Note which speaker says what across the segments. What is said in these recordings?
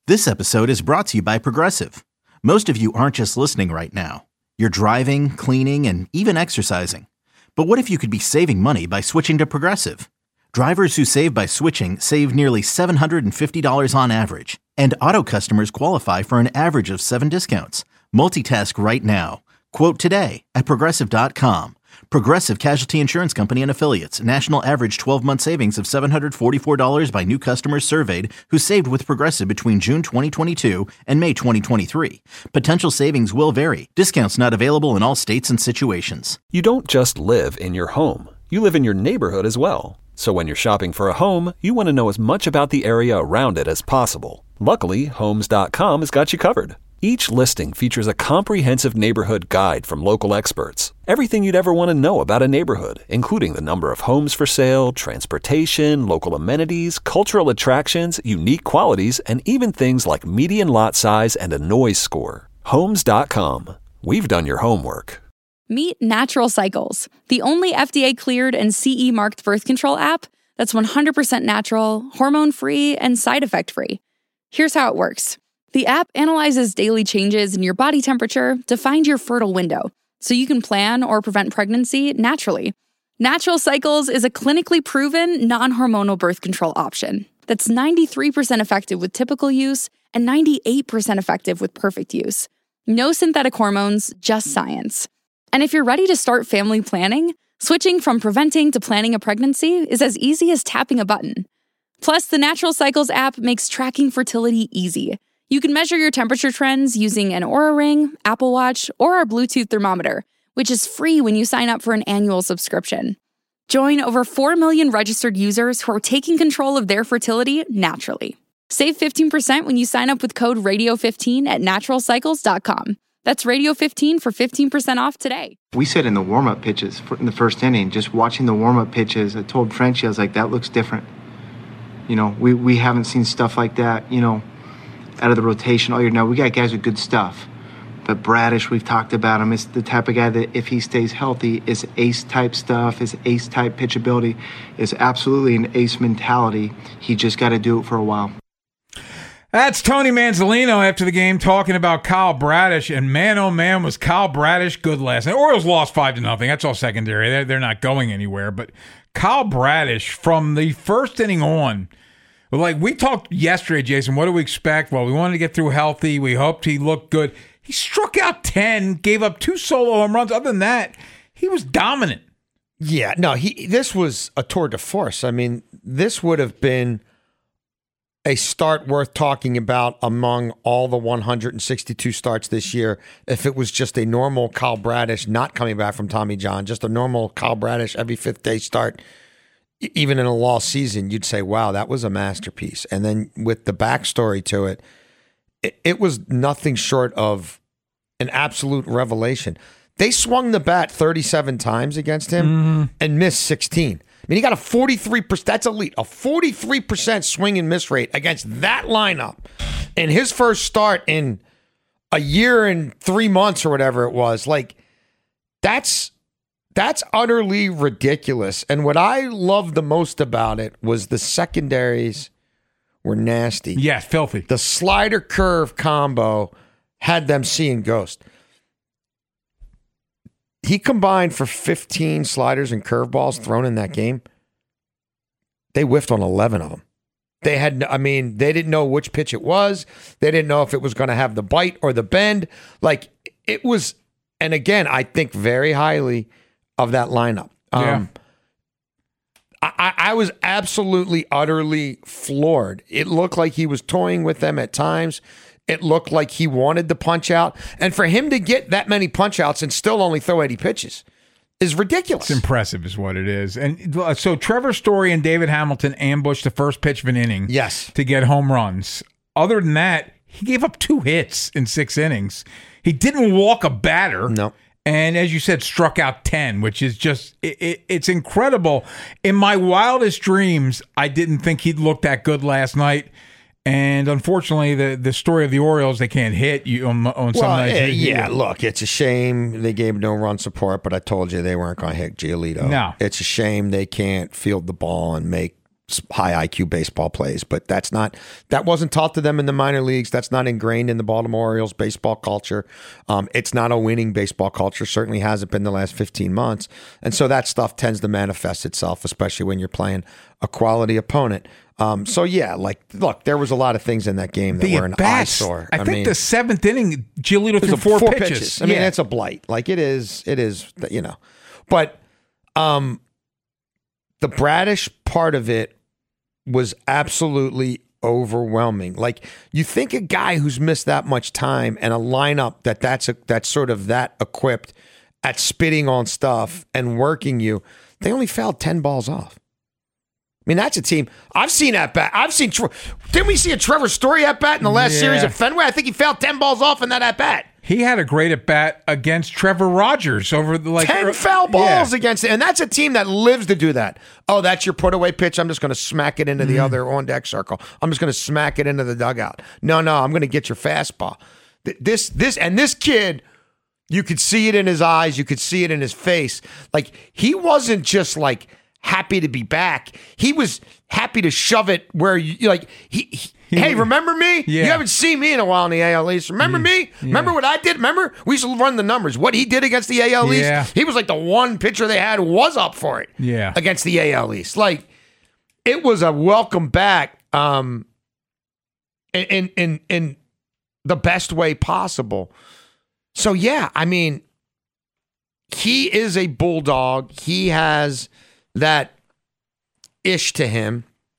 Speaker 1: This episode is brought to you by Progressive. Most of you aren't just listening right now. You're driving, cleaning, and even exercising. But what if you could be saving money by switching to Progressive? Drivers who save by switching save nearly $750 on average. And auto customers qualify for an average of 7 discounts. Multitask right now. Quote today at Progressive.com. Progressive Casualty Insurance Company and Affiliates. National average 12-month savings of $744 by new customers surveyed who saved with Progressive between June 2022 and May 2023. Potential savings will vary. Discounts not available in all states and situations.
Speaker 2: You don't just live in your home. You live in your neighborhood as well. So when you're shopping for a home, you want to know as much about the area around it as possible. Luckily, Homes.com has got you covered. Each listing features a comprehensive neighborhood guide from local experts. Everything you'd ever want to know about a neighborhood, including the number of homes for sale, transportation, local amenities, cultural attractions, unique qualities, and even things like median lot size and a noise score. Homes.com. We've done your homework.
Speaker 3: Meet Natural Cycles, the only FDA-cleared and CE-marked birth control app that's 100% natural, hormone-free, and side effect-free. Here's how it works. The app analyzes daily changes in your body temperature to find your fertile window, so you can plan or prevent pregnancy naturally. Natural Cycles is a clinically proven, non-hormonal birth control option that's 93% effective with typical use and 98% effective with perfect use. No synthetic hormones, just science. And if you're ready to start family planning, switching from preventing to planning a pregnancy is as easy as tapping a button. Plus, the Natural Cycles app makes tracking fertility easy. You can measure your temperature trends using an Oura Ring, Apple Watch, or our Bluetooth thermometer, which is free when you sign up for an annual subscription. Join over 4 million registered users who are taking control of their fertility naturally. Save 15% when you sign up with code RADIO15 at naturalcycles.com. That's Radio15 for 15% off today.
Speaker 4: We said in the warm-up pitches in the first inning, just watching the warm-up pitches, I told Frenchie, I was like, that looks different. You know, we haven't seen stuff like that, you know, out of the rotation all year. Now, we got guys with good stuff. But Bradish, we've talked about him, is the type of guy that if he stays healthy, is ace-type stuff, is ace-type pitchability, is absolutely an ace mentality. He just got to do it for a while.
Speaker 5: That's Tony Manzolino after the game talking about Kyle Bradish, and man, oh man, was Kyle Bradish good last night. Orioles lost 5-0. That's all secondary. They're not going anywhere. But Kyle Bradish, from the first inning on, like we talked yesterday, Jason, what do we expect? Well, we wanted to get through healthy. We hoped he looked good. He struck out 10, gave up 2 solo home runs. Other than that, he was dominant.
Speaker 6: Yeah, no, this was a tour de force. I mean, this would have been a start worth talking about among all the 162 starts this year if it was just a normal Kyle Bradish not coming back from Tommy John, just a normal Kyle Bradish every 5th day start. Even in a lost season, you'd say, wow, that was a masterpiece. And then with the backstory to it, it was nothing short of an absolute revelation. They swung the bat 37 times against him and missed 16. I mean, he got a 43%, that's elite, a 43% swing and miss rate against that lineup in his first start in a year and 3 months or whatever it was. Like, that's utterly ridiculous. And what I loved the most about it was the secondaries were nasty.
Speaker 5: Yeah, filthy.
Speaker 6: The slider curve combo had them seeing ghost. He combined for 15 sliders and curveballs thrown in that game. They whiffed on 11 of them. They didn't know which pitch it was. They didn't know if it was going to have the bite or the bend. Like, it was, and again, I think very highly of that lineup.
Speaker 5: Yeah.
Speaker 6: I was absolutely, utterly floored. It looked like he was toying with them at times. It looked like he wanted to punch out. And for him to get that many punch outs and still only throw 80 pitches is ridiculous.
Speaker 5: It's impressive is what it is. And so Trevor Story and David Hamilton ambushed the first pitch of an inning to get home runs. Other than that, he gave up 2 hits in 6 innings. He didn't walk a batter.
Speaker 6: No.
Speaker 5: And as you said, struck out 10, which is just, it's incredible. In my wildest dreams, I didn't think he'd look that good last night. And unfortunately, the story of the Orioles, they can't hit you on some nights.
Speaker 6: Yeah, look, it's a shame they gave no run support, but I told you they weren't going to hit Giolito.
Speaker 5: No.
Speaker 6: It's a shame they can't field the ball and make high IQ baseball plays, but that wasn't taught to them in the minor leagues. That's not ingrained in the Baltimore Orioles baseball culture. It's not a winning baseball culture. Certainly hasn't been the last 15 months. And so that stuff tends to manifest itself, especially when you're playing a quality opponent. So yeah, look, there was a lot of things in that game that were an eyesore.
Speaker 5: I think the seventh inning, Giolito threw four pitches.
Speaker 6: I mean, it's a blight. Like it is, but the Bradish part of it was absolutely overwhelming. Like you think a guy who's missed that much time and a lineup that's sort of that equipped at spitting on stuff and working you, they only fouled 10 balls off. I mean, that's a team. I've seen at bat. Didn't we see a Trevor Story at bat in the last series at Fenway? I think he fouled 10 balls off in that at bat.
Speaker 5: He had a great at bat against Trevor Rogers over
Speaker 6: 10 foul balls against it. And that's a team that lives to do that. Oh, that's your put away pitch. I'm just going to smack it into the other on deck circle. I'm just going to smack it into the dugout. No, I'm going to get your fastball. This kid, you could see it in his eyes. You could see it in his face. Like he wasn't just like happy to be back. He was happy to shove it where you like hey, remember me?
Speaker 5: Yeah.
Speaker 6: You haven't seen me in a while in the AL East. Remember me? Yeah. Remember what I did? Remember? We used to run the numbers. What he did against the AL East? He was like the one pitcher they had who was up for it against the AL East. Like, it was a welcome back in the best way possible. So, yeah, I mean, he is a bulldog. He has that ish to him.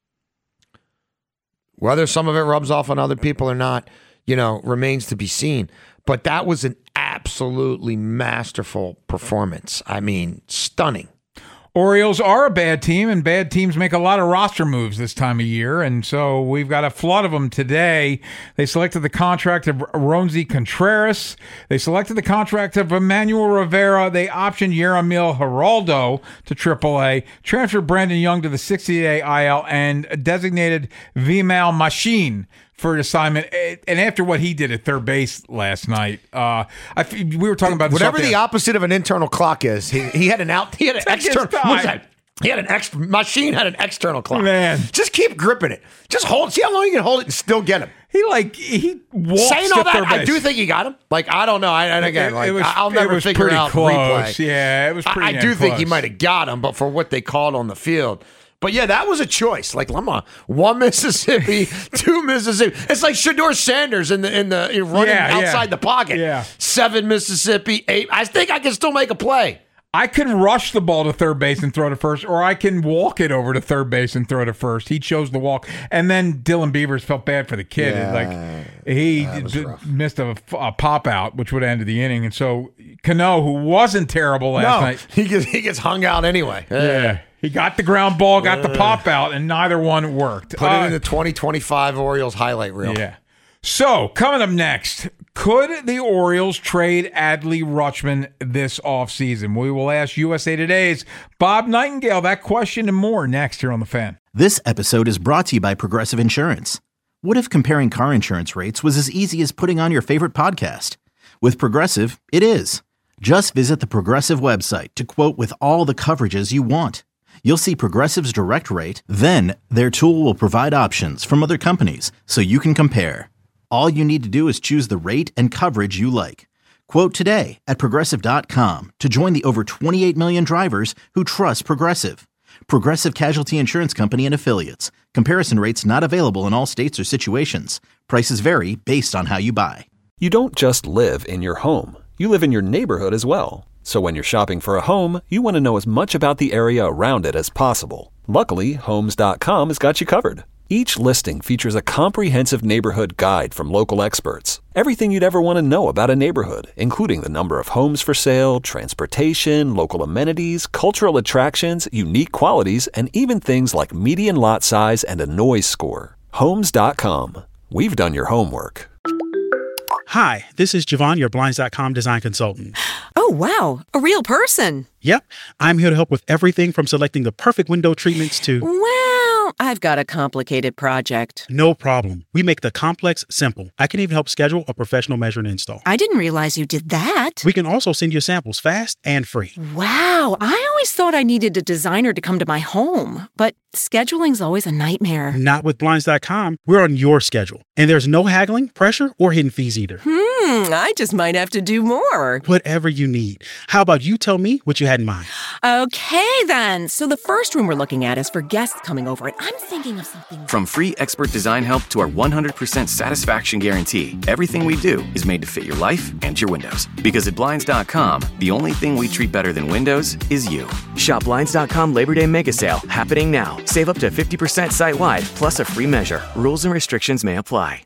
Speaker 6: Whether some of it rubs off on other people or not, remains to be seen. But that was an absolutely masterful performance. I mean, stunning.
Speaker 5: Orioles are a bad team, and bad teams make a lot of roster moves this time of year, and so we've got a flood of them today. They selected the contract of Roansy Contreras. They selected the contract of Emmanuel Rivera. They optioned Yeromil Geraldo to AAA, transferred Brandon Young to the 60-day IL, and designated Vimal Machine for an assignment. And after what he did at third base last night, we were talking about this
Speaker 6: whatever the opposite of an internal clock is. He had an external. What's that? He had an extra machine. Had an external clock.
Speaker 5: Man,
Speaker 6: just keep gripping it. Just hold. See how long you can hold it and still get him.
Speaker 5: He walks
Speaker 6: saying all that. I do think he got him. Like I don't know. I'll never figure out
Speaker 5: close.
Speaker 6: Replay.
Speaker 5: Yeah, it was pretty.
Speaker 6: I do
Speaker 5: close.
Speaker 6: think he might have got him, but for what they called on the field. But yeah, that was a choice. Like, one Mississippi, two Mississippi. It's like Shedeur Sanders in the running outside the pocket.
Speaker 5: Yeah.
Speaker 6: 7 Mississippi, 8. I think I can still make a play.
Speaker 5: I can rush the ball to third base and throw to first, or I can walk it over to third base and throw to first. He chose the walk, and then Dylan Beavers felt bad for the kid.
Speaker 6: Yeah,
Speaker 5: he missed a pop out, which would have ended the inning, and so Cano, who wasn't terrible last night,
Speaker 6: he gets hung out anyway.
Speaker 5: Yeah. He got the ground ball, got the pop out, and neither one worked.
Speaker 6: Put it in the 2025 Orioles highlight reel.
Speaker 5: Yeah. So, coming up next, could the Orioles trade Adley Rutschman this offseason? We will ask USA Today's Bob Nightingale that question and more next here on The Fan.
Speaker 1: This episode is brought to you by Progressive Insurance. What if comparing car insurance rates was as easy as putting on your favorite podcast? With Progressive, it is. Just visit the Progressive website to quote with all the coverages you want. You'll see Progressive's direct rate, then their tool will provide options from other companies so you can compare. All you need to do is choose the rate and coverage you like. Quote today at Progressive.com to join the over 28 million drivers who trust Progressive. Progressive Casualty Insurance Company and Affiliates. Comparison rates not available in all states or situations. Prices vary based on how you buy.
Speaker 2: You don't just live in your home. You live in your neighborhood as well. So when you're shopping for a home, you want to know as much about the area around it as possible. Luckily, Homes.com has got you covered. Each listing features a comprehensive neighborhood guide from local experts. Everything you'd ever want to know about a neighborhood, including the number of homes for sale, transportation, local amenities, cultural attractions, unique qualities, and even things like median lot size and a noise score. Homes.com. We've done your homework.
Speaker 7: Hi, this is Javon, your Blinds.com design consultant.
Speaker 8: Oh, wow. A real person.
Speaker 7: Yep. I'm here to help with everything from selecting the perfect window treatments to...
Speaker 8: Wow. I've got a complicated project.
Speaker 7: No problem. We make the complex simple. I can even help schedule a professional measure and install.
Speaker 8: I didn't realize you did that.
Speaker 7: We can also send you samples fast and free.
Speaker 8: Wow, I always thought I needed a designer to come to my home, but scheduling's always a nightmare.
Speaker 7: Not with Blinds.com. We're on your schedule. And there's no haggling, pressure, or hidden fees either.
Speaker 8: I just might have to do more.
Speaker 7: Whatever you need. How about you tell me what you had in mind?
Speaker 8: Okay, then. So the first room we're looking at is for guests coming over, and I'm thinking of something.
Speaker 9: From free expert design help to our 100% satisfaction guarantee, everything we do is made to fit your life and your windows. Because at Blinds.com, the only thing we treat better than windows is you.
Speaker 10: Shop Blinds.com Labor Day Mega Sale happening now. Save up to 50% site-wide, plus a free measure. Rules and restrictions may apply.